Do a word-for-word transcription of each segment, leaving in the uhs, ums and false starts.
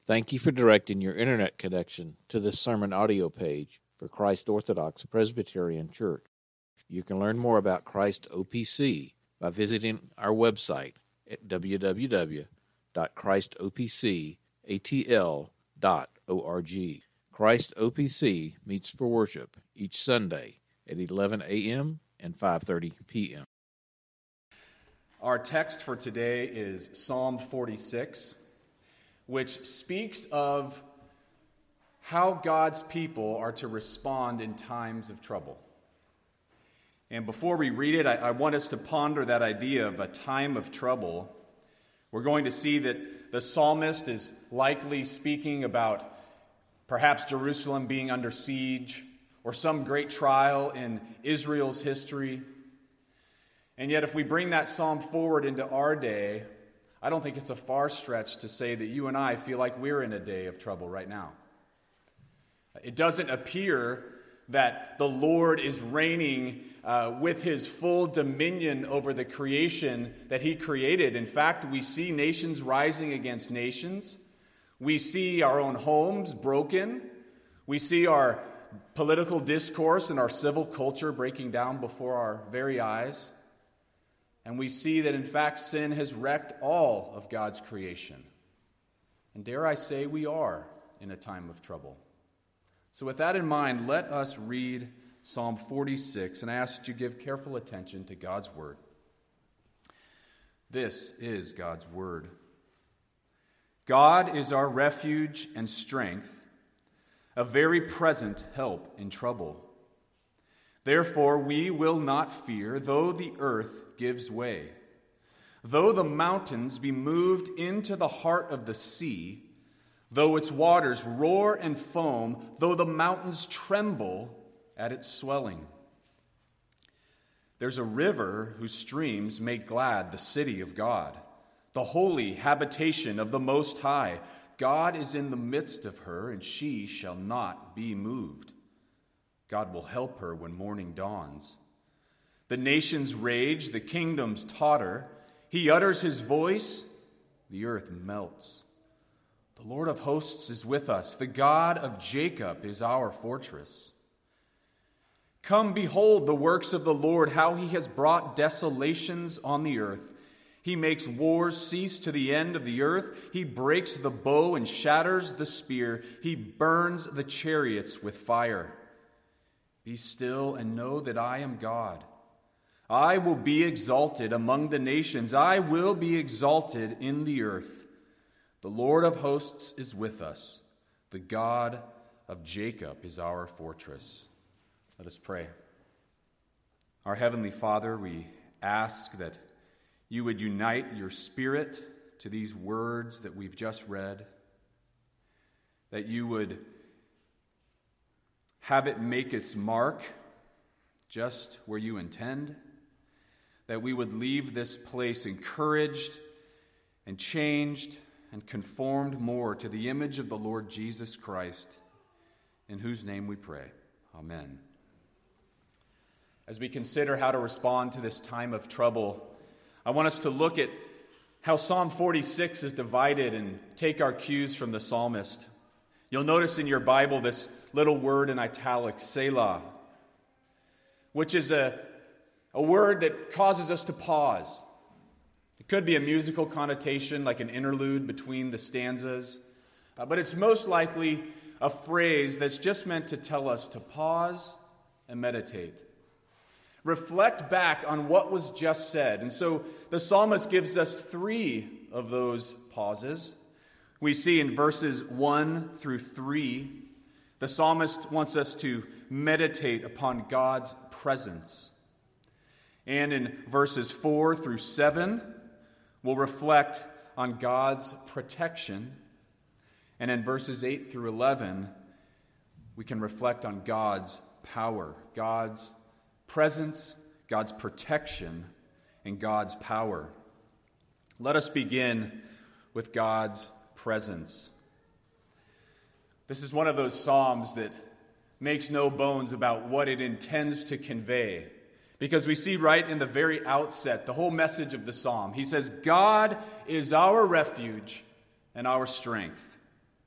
Thank you for directing your internet connection to this sermon audio page for Christ Orthodox Presbyterian Church. You can learn more about Christ O P C by visiting our website at w w w dot christ o p c a t l dot org. Christ O P C meets for worship each Sunday at eleven a.m. and five thirty p.m. Our text for today is Psalm forty-six, which speaks of how God's people are to respond in times of trouble. And before we read it, I, I want us to ponder that idea of a time of trouble. We're going to see that the psalmist is likely speaking about perhaps Jerusalem being under siege or some great trial in Israel's history. And yet, if we bring that psalm forward into our day, I don't think it's a far stretch to say that you and I feel like we're in a day of trouble right now. It doesn't appear that the Lord is reigning uh, with his full dominion over the creation that he created. In fact, we see nations rising against nations. We see our own homes broken. We see our political discourse and our civil culture breaking down before our very eyes. And we see that, in fact, sin has wrecked all of God's creation. And dare I say, we are in a time of trouble. So with that in mind, let us read Psalm forty-six, and I ask that you give careful attention to God's word. This is God's word. God is our refuge and strength, a very present help in trouble. Therefore we will not fear, though the earth gives way, though the mountains be moved into the heart of the sea, though its waters roar and foam, though the mountains tremble at its swelling. There's a river whose streams make glad the city of God, the holy habitation of the Most High. God is in the midst of her, and she shall not be moved. God will help her when morning dawns. The nations rage, the kingdoms totter. He utters his voice, the earth melts. The Lord of hosts is with us. The God of Jacob is our fortress. Come, behold the works of the Lord, how he has brought desolations on the earth. He makes wars cease to the end of the earth. He breaks the bow and shatters the spear. He burns the chariots with fire. Be still and know that I am God. I will be exalted among the nations. I will be exalted in the earth. The Lord of hosts is with us. The God of Jacob is our fortress. Let us pray. Our Heavenly Father, we ask that you would unite your Spirit to these words that we've just read, that you would have it make its mark just where you intend, that we would leave this place encouraged and changed and conformed more to the image of the Lord Jesus Christ, in whose name we pray. Amen. As we consider how to respond to this time of trouble, I want us to look at how Psalm forty-six is divided and take our cues from the psalmist. You'll notice in your Bible this little word in italics, Selah, which is a, a word that causes us to pause. It could be a musical connotation, like an interlude between the stanzas, uh, but it's most likely a phrase that's just meant to tell us to pause and meditate. Reflect back on what was just said. And so the psalmist gives us three of those pauses. We see in verses one through three, the psalmist wants us to meditate upon God's presence. And in verses four through seven, we'll reflect on God's protection. And in verses eight through eleven, we can reflect on God's power, God's presence, God's protection, and God's power. Let us begin with God's presence. This is one of those psalms that makes no bones about what it intends to convey, because we see right in the very outset the whole message of the psalm. He says, God is our refuge and our strength.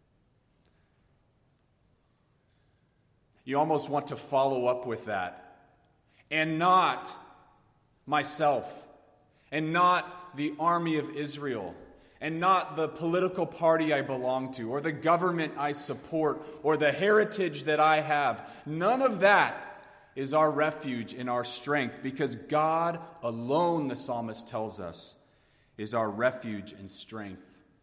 You almost want to follow up with that. And not myself, and not the army of Israel, and not the political party I belong to, or the government I support, or the heritage that I have. None of that is our refuge and our strength, because God alone, the psalmist tells us, is our refuge and strength.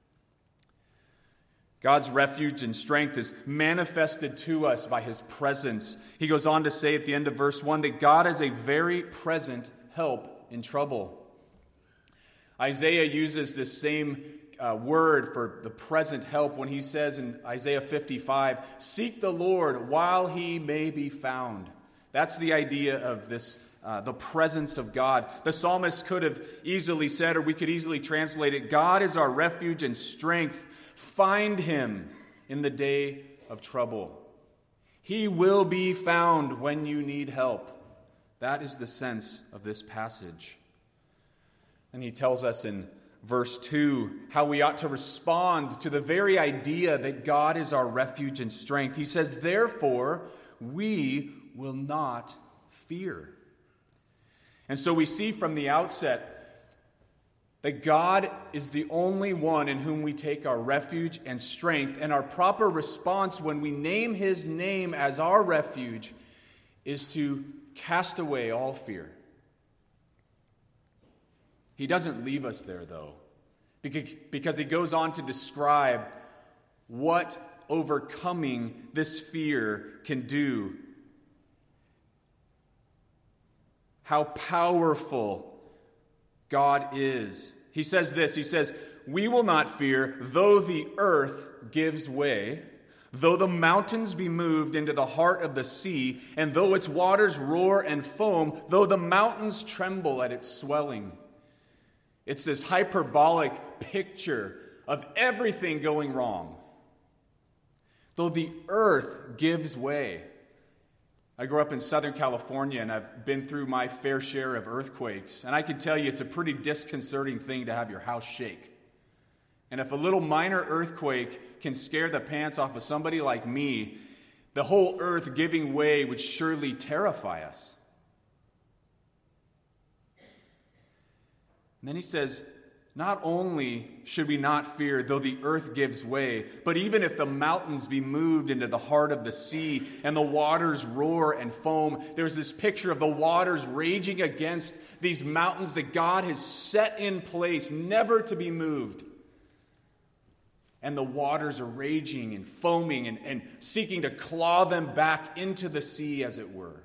God's refuge and strength is manifested to us by his presence. He goes on to say at the end of verse one that God is a very present help in trouble. Isaiah uses this same uh, word for the present help when he says in Isaiah fifty-five, "Seek the Lord while he may be found." That's the idea of this, uh, the presence of God. The psalmist could have easily said, or we could easily translate it, God is our refuge and strength. Find him in the day of trouble. He will be found when you need help. That is the sense of this passage. And he tells us in verse two how we ought to respond to the very idea that God is our refuge and strength. He says, therefore, we will not fear. And so we see from the outset that God is the only one in whom we take our refuge and strength, and our proper response when we name his name as our refuge is to cast away all fear. He doesn't leave us there, though, because he goes on to describe what overcoming this fear can do. How powerful God is. He says this, he says, we will not fear, though the earth gives way, though the mountains be moved into the heart of the sea, and though its waters roar and foam, though the mountains tremble at its swelling. It's this hyperbolic picture of everything going wrong. Though the earth gives way. I grew up in Southern California, and I've been through my fair share of earthquakes. And I can tell you it's a pretty disconcerting thing to have your house shake. And if a little minor earthquake can scare the pants off of somebody like me, the whole earth giving way would surely terrify us. And then he says, not only should we not fear, though the earth gives way, but even if the mountains be moved into the heart of the sea and the waters roar and foam, there's this picture of the waters raging against these mountains that God has set in place, never to be moved. And the waters are raging and foaming and, and seeking to claw them back into the sea, as it were.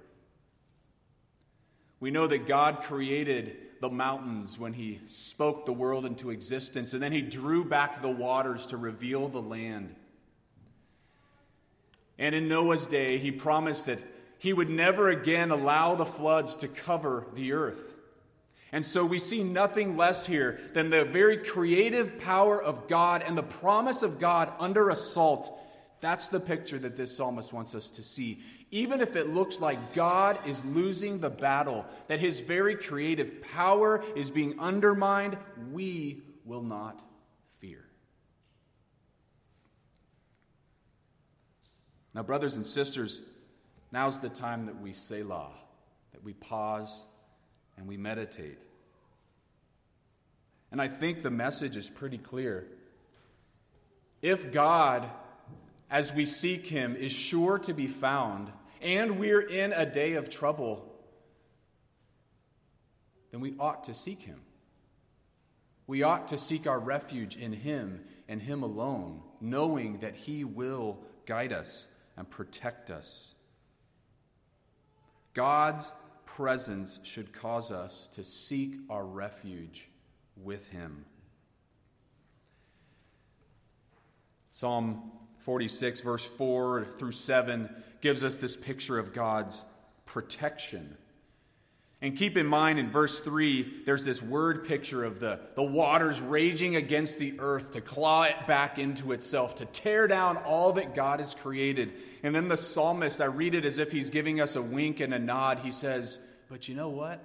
We know that God created the mountains when he spoke the world into existence, and then he drew back the waters to reveal the land. And in Noah's day, he promised that he would never again allow the floods to cover the earth. And so we see nothing less here than the very creative power of God and the promise of God under assault. That's the picture that this psalmist wants us to see. Even if it looks like God is losing the battle, that his very creative power is being undermined, we will not fear. Now, brothers and sisters, now's the time that we Selah, that we pause and we meditate. And I think the message is pretty clear. If God, as we seek him, is sure to be found, and we're in a day of trouble, then we ought to seek him. We ought to seek our refuge in him and him alone, knowing that he will guide us and protect us. God's presence should cause us to seek our refuge with him. Psalm forty-six, verse four through seven, gives us this picture of God's protection. And keep in mind, in verse three, there's this word picture of the, the waters raging against the earth to claw it back into itself, to tear down all that God has created. And then the psalmist, I read it as if he's giving us a wink and a nod. He says, but you know what?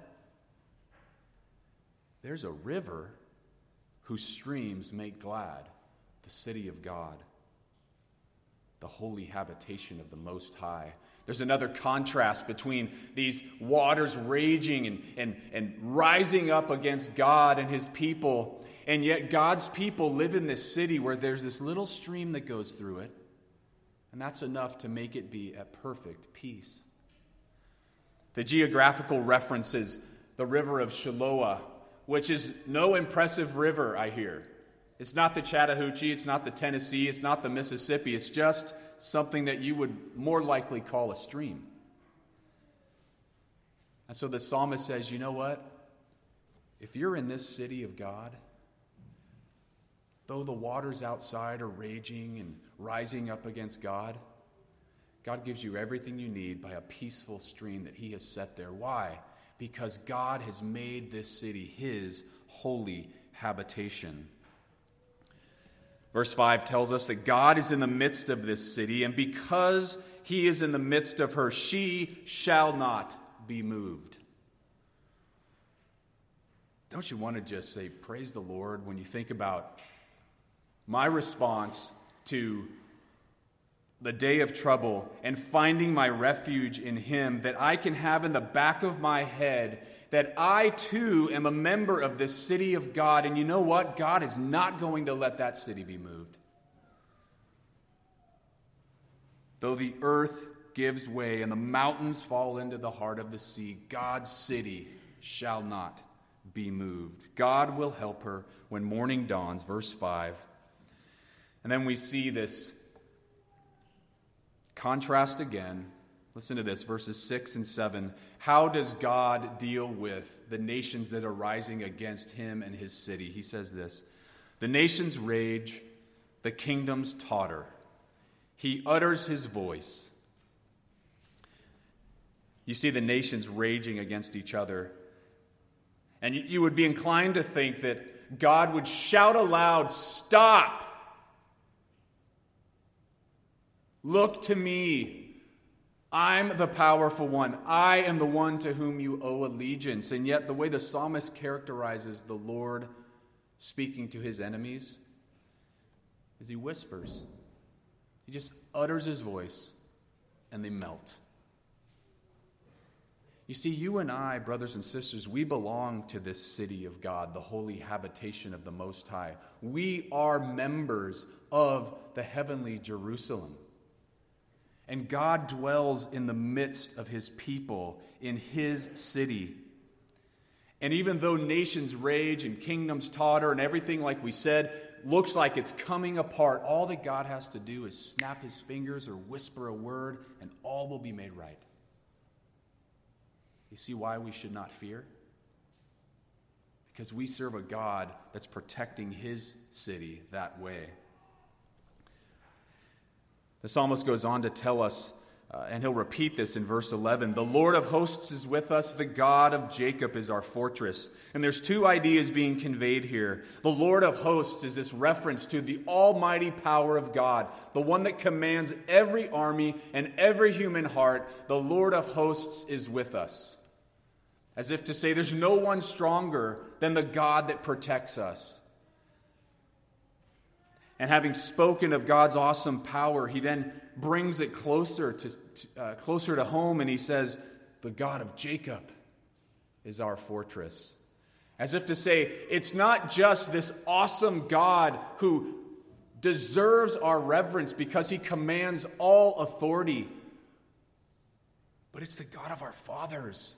There's a river whose streams make glad the city of God, the the holy habitation of the Most High. There's another contrast between these waters raging and, and, and rising up against God and his people, and yet God's people live in this city where there's this little stream that goes through it, and that's enough to make it be at perfect peace. The geographical reference is the river of Shiloah, which is no impressive river, I hear. It's not the Chattahoochee, it's not the Tennessee, it's not the Mississippi. It's just something that you would more likely call a stream. And so the psalmist says, you know what? If you're in this city of God, though the waters outside are raging and rising up against God, God gives you everything you need by a peaceful stream that he has set there. Why? Because God has made this city his holy habitation. Verse five tells us that God is in the midst of this city, and because he is in the midst of her, she shall not be moved. Don't you want to just say, praise the Lord, when you think about my response to the day of trouble and finding my refuge in him, that I can have in the back of my head that I too am a member of this city of God. And you know what? God is not going to let that city be moved. Though the earth gives way and the mountains fall into the heart of the sea, God's city shall not be moved. God will help her when morning dawns, verse five. And then we see this contrast again. Listen to this, verses six and seven. How does God deal with the nations that are rising against him and his city? He says this, the nations rage, the kingdoms totter. He utters his voice. You see the nations raging against each other. And you would be inclined to think that God would shout aloud, stop! Look to me. I'm the powerful one. I am the one to whom you owe allegiance. And yet the way the psalmist characterizes the Lord speaking to his enemies is he whispers. He just utters his voice and they melt. You see, you and I, brothers and sisters, we belong to this city of God, the holy habitation of the Most High. We are members of the heavenly Jerusalem. And God dwells in the midst of his people, in his city. And even though nations rage and kingdoms totter and everything, like we said, looks like it's coming apart, all that God has to do is snap his fingers or whisper a word, and all will be made right. You see why we should not fear? Because we serve a God that's protecting his city that way. The psalmist goes on to tell us, uh, and he'll repeat this in verse eleven, the Lord of hosts is with us, the God of Jacob is our fortress. And there's two ideas being conveyed here. The Lord of hosts is this reference to the almighty power of God, the one that commands every army and every human heart. The Lord of hosts is with us. As if to say there's no one stronger than the God that protects us. And having spoken of God's awesome power, he then brings it closer to, uh, closer to home, and he says, the God of Jacob is our fortress. As if to say, it's not just this awesome God who deserves our reverence because he commands all authority, but it's the God of our fathers.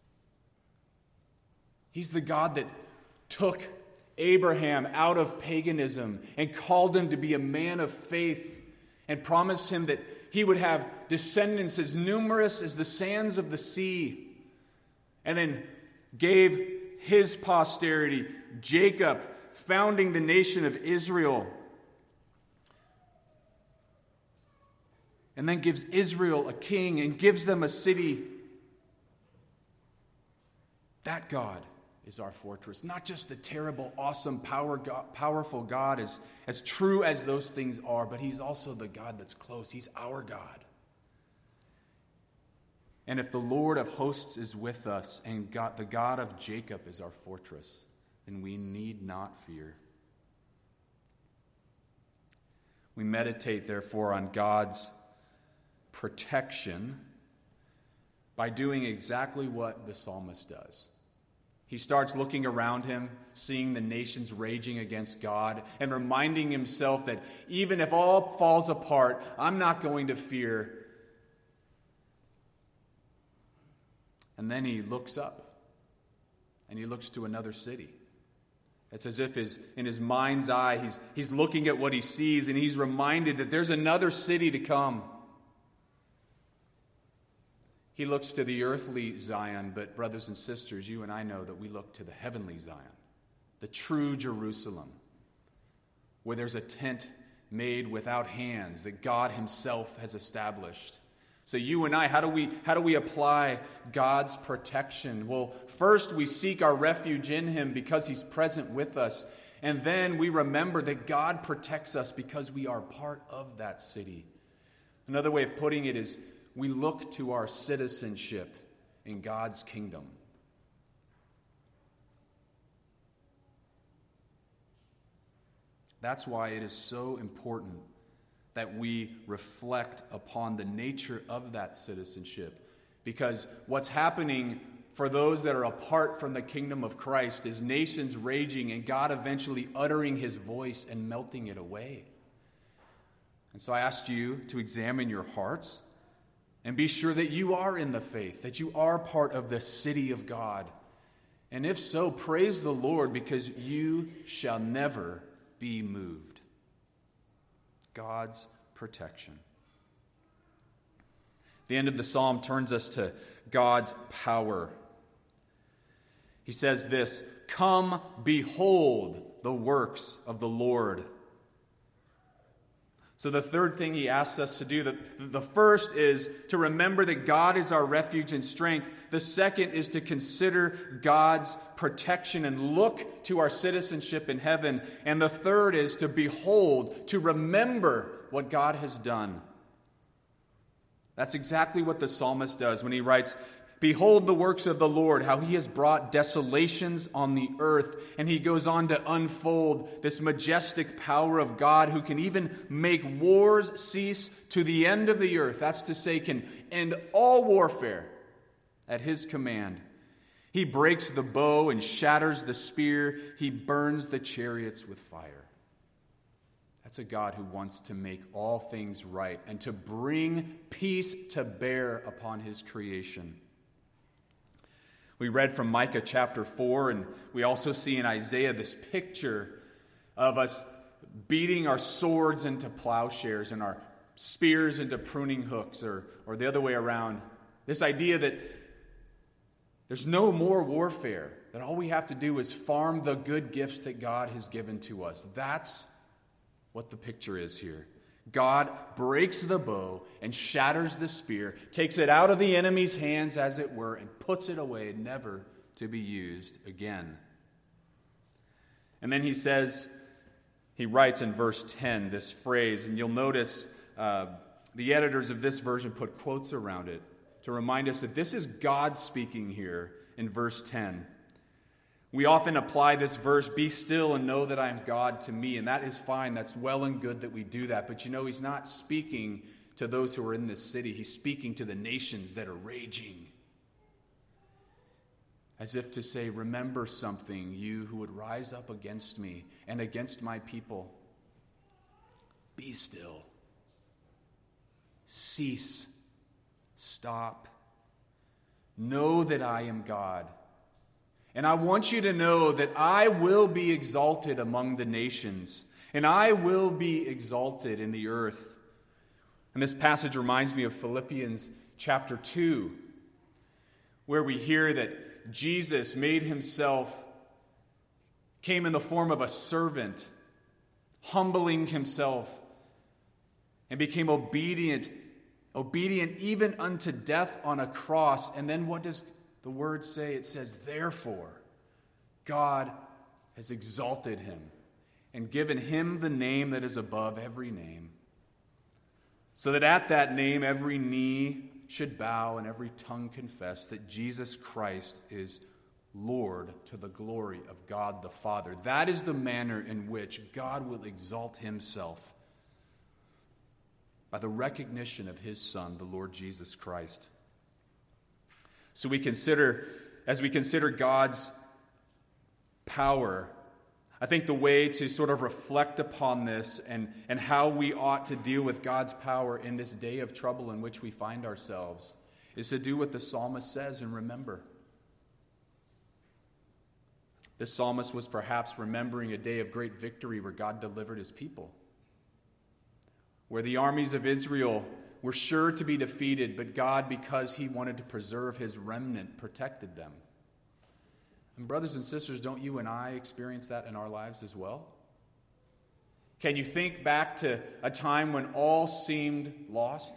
He's the God that took Abraham out of paganism and called him to be a man of faith and promised him that he would have descendants as numerous as the sands of the sea, and then gave his posterity, Jacob, founding the nation of Israel, and then gives Israel a king and gives them a city. That God is our fortress. Not just the terrible, awesome, power, God, powerful God, as, as true as those things are, but he's also the God that's close. He's our God. And if the Lord of hosts is with us and God, the God of Jacob is our fortress, then we need not fear. We meditate, therefore, on God's protection by doing exactly what the psalmist does. He starts looking around him, seeing the nations raging against God, and reminding himself that even if all falls apart, I'm not going to fear. And then he looks up, and he looks to another city. It's as if his, in his mind's eye, he's, he's looking at what he sees, and he's reminded that there's another city to come. He looks to the earthly Zion, but brothers and sisters, you and I know that we look to the heavenly Zion, the true Jerusalem, where there's a tent made without hands that God himself has established. So you and I, how do we how do we apply God's protection? Well, first we seek our refuge in him because he's present with us. And then we remember that God protects us because we are part of that city. Another way of putting it is we look to our citizenship in God's kingdom. That's why it is so important that we reflect upon the nature of that citizenship. Because what's happening for those that are apart from the kingdom of Christ is nations raging and God eventually uttering his voice and melting it away. And so I asked you to examine your hearts and be sure that you are in the faith, that you are part of the city of God. And if so, praise the Lord, because you shall never be moved. God's protection. The end of the psalm turns us to God's power. He says this, "Come, behold the works of the Lord." So the third thing he asks us to do, the, the first is to remember that God is our refuge and strength. The second is to consider God's protection and look to our citizenship in heaven. And the third is to behold, to remember what God has done. That's exactly what the psalmist does when he writes, "Behold the works of the Lord, how he has brought desolations on the earth." And he goes on to unfold this majestic power of God who can even make wars cease to the end of the earth. That's to say, can end all warfare at his command. He breaks the bow and shatters the spear. He burns the chariots with fire. That's a God who wants to make all things right and to bring peace to bear upon his creation. We read from Micah chapter four, and we also see in Isaiah this picture of us beating our swords into plowshares and our spears into pruning hooks, or, or the other way around. This idea that there's no more warfare, that all we have to do is farm the good gifts that God has given to us. That's what the picture is here. God breaks the bow and shatters the spear, takes it out of the enemy's hands, as it were, and puts it away, never to be used again. And then he says, he writes in verse ten this phrase, and you'll notice uh, the editors of this version put quotes around it to remind us that this is God speaking here in verse ten. We often apply this verse, "Be still and know that I am God," to me, and that is fine. That's well and good that we do that. But you know, he's not speaking to those who are in this city. He's speaking to the nations that are raging. As if to say, remember something, you who would rise up against me and against my people. Be still. Cease. Stop. Know that I am God. And I want you to know that I will be exalted among the nations, and I will be exalted in the earth. And this passage reminds me of Philippians chapter two, where we hear that Jesus made himself, came in the form of a servant, humbling himself, and became obedient, obedient even unto death on a cross. And then what does the words say? It says, therefore, God has exalted him and given him the name that is above every name, so that at that name every knee should bow and every tongue confess that Jesus Christ is Lord, to the glory of God the Father. That is the manner in which God will exalt himself by the recognition of his Son, the Lord Jesus Christ. So we consider, as we consider God's power, I think the way to sort of reflect upon this and, and how we ought to deal with God's power in this day of trouble in which we find ourselves is to do what the psalmist says and remember. This psalmist was perhaps remembering a day of great victory where God delivered his people, where the armies of Israel were sure to be defeated, but God, because he wanted to preserve his remnant, protected them. And brothers and sisters, don't you and I experience that in our lives as well? Can you think back to a time when all seemed lost?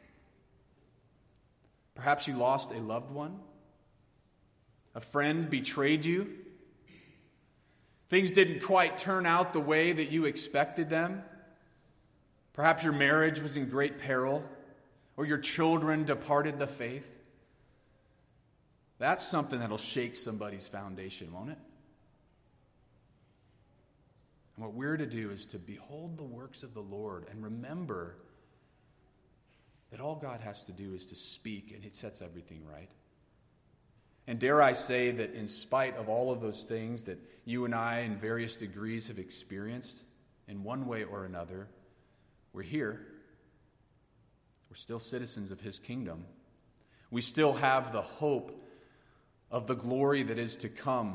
Perhaps you lost a loved one. A friend betrayed you. Things didn't quite turn out the way that you expected them. Perhaps your marriage was in great peril, or your children departed the faith. That's something that'll shake somebody's foundation, won't it? And what we're to do is to behold the works of the Lord and remember that all God has to do is to speak, and it sets everything right. And dare I say that in spite of all of those things that you and I in various degrees have experienced, in one way or another, we're here. We're still citizens of his kingdom. We still have the hope of the glory that is to come.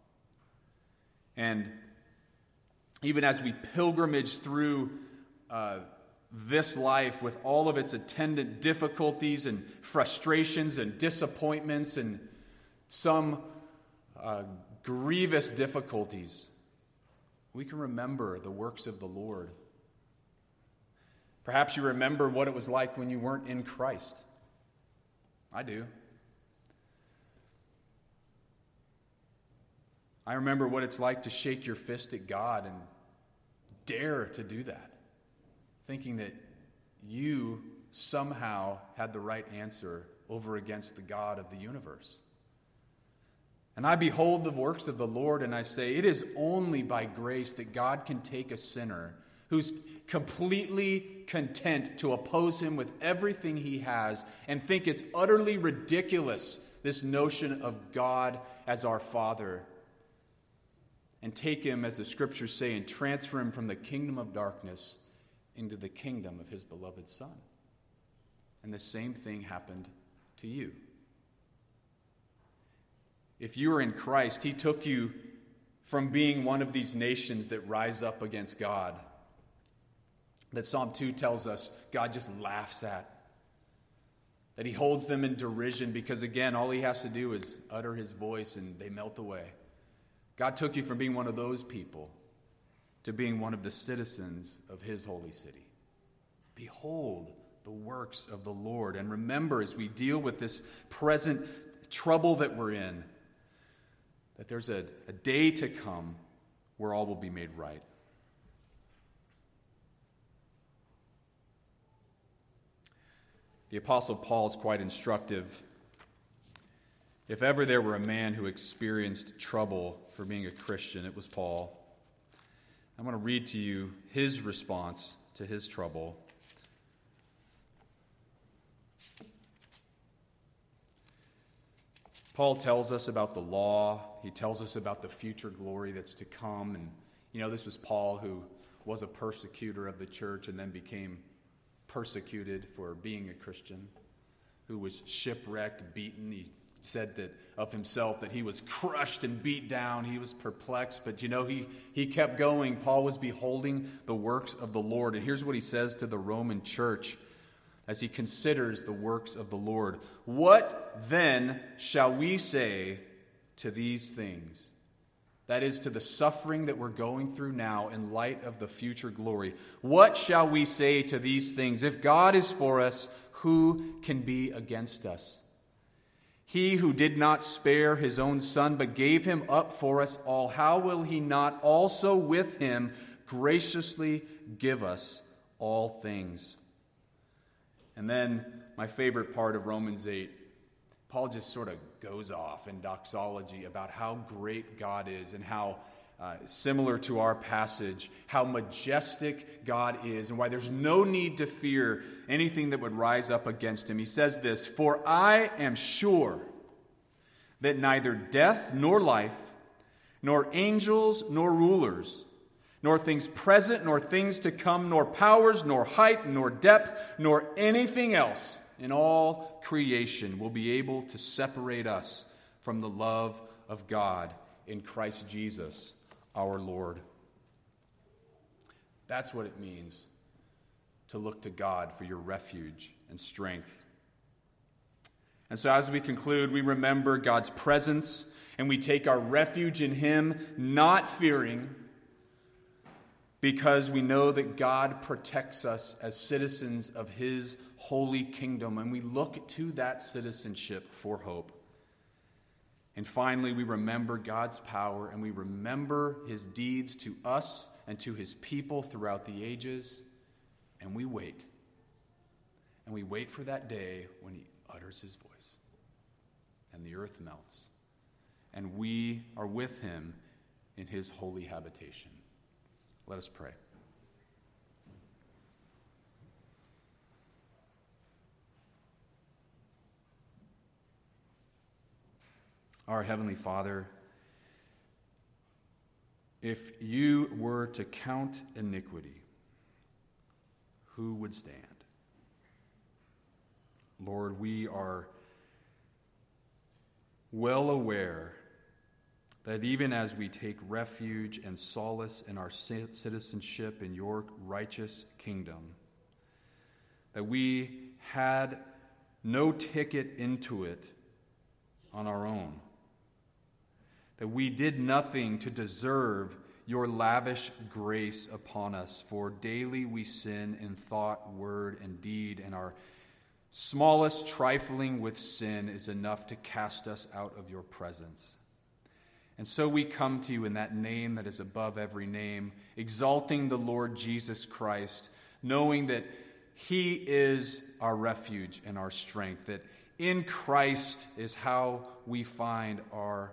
And even as we pilgrimage through uh, this life with all of its attendant difficulties and frustrations and disappointments and some uh, grievous difficulties, we can remember the works of the Lord. Perhaps you remember what it was like when you weren't in Christ. I do. I remember what it's like to shake your fist at God and dare to do that, thinking that you somehow had the right answer over against the God of the universe. And I behold the works of the Lord, and I say, it is only by grace that God can take a sinner who's completely content to oppose him with everything he has and think it's utterly ridiculous, this notion of God as our Father, and take him, as the scriptures say, and transfer him from the kingdom of darkness into the kingdom of his beloved Son. And the same thing happened to you. If you are in Christ, he took you from being one of these nations that rise up against God, that Psalm two tells us God just laughs at, that he holds them in derision because, again, all he has to do is utter his voice and they melt away. God took you from being one of those people to being one of the citizens of his holy city. Behold the works of the Lord. And remember, as we deal with this present trouble that we're in, that there's a, a day to come where all will be made right. The Apostle Paul is quite instructive. If ever there were a man who experienced trouble for being a Christian, it was Paul. I'm going to read to you his response to his trouble. Paul tells us about the law. He tells us about the future glory that's to come. And, you know, this was Paul, who was a persecutor of the church and then became persecuted for being a Christian, who was shipwrecked, beaten. He said that of himself that he was crushed and beat down. He was perplexed, but you know, he, he kept going. Paul was beholding the works of the Lord. And here's what he says to the Roman church as he considers the works of the Lord. What then shall we say to these things? That is, to the suffering that we're going through now in light of the future glory. What shall we say to these things? If God is for us, who can be against us? He who did not spare his own Son, but gave him up for us all, how will he not also with him graciously give us all things? And then my favorite part of Romans eight, Paul just sort of goes off in doxology about how great God is and how uh, similar to our passage, how majestic God is and why there's no need to fear anything that would rise up against him. He says this, "For I am sure that neither death nor life, nor angels nor rulers, nor things present, nor things to come, nor powers, nor height, nor depth, nor anything else in all creation will be able to separate us from the love of God in Christ Jesus, our Lord." That's what it means to look to God for your refuge and strength. And so as we conclude, we remember God's presence and we take our refuge in him, not fearing, because we know that God protects us as citizens of his holy kingdom, and we look to that citizenship for hope. And finally, we remember God's power, and we remember his deeds to us and to his people throughout the ages, and we wait. And we wait for that day when he utters his voice, and the earth melts, and we are with him in his holy habitation. Let us pray. Our Heavenly Father, if you were to count iniquity, who would stand? Lord, we are well aware that even as we take refuge and solace in our citizenship in your righteous kingdom, that we had no ticket into it on our own, that we did nothing to deserve your lavish grace upon us, for daily we sin in thought, word, and deed, and our smallest trifling with sin is enough to cast us out of your presence. And so we come to you in that name that is above every name, exalting the Lord Jesus Christ, knowing that he is our refuge and our strength, that in Christ is how we find our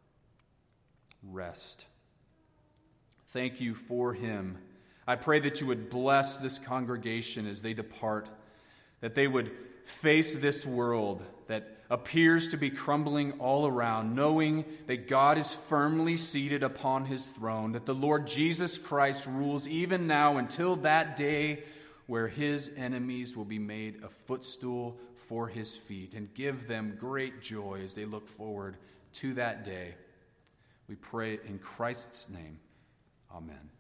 rest. Thank you for him. I pray that you would bless this congregation as they depart, that they would face this world that appears to be crumbling all around, knowing that God is firmly seated upon his throne, that the Lord Jesus Christ rules even now until that day where his enemies will be made a footstool for his feet, and give them great joy as they look forward to that day. We pray in Christ's name. Amen.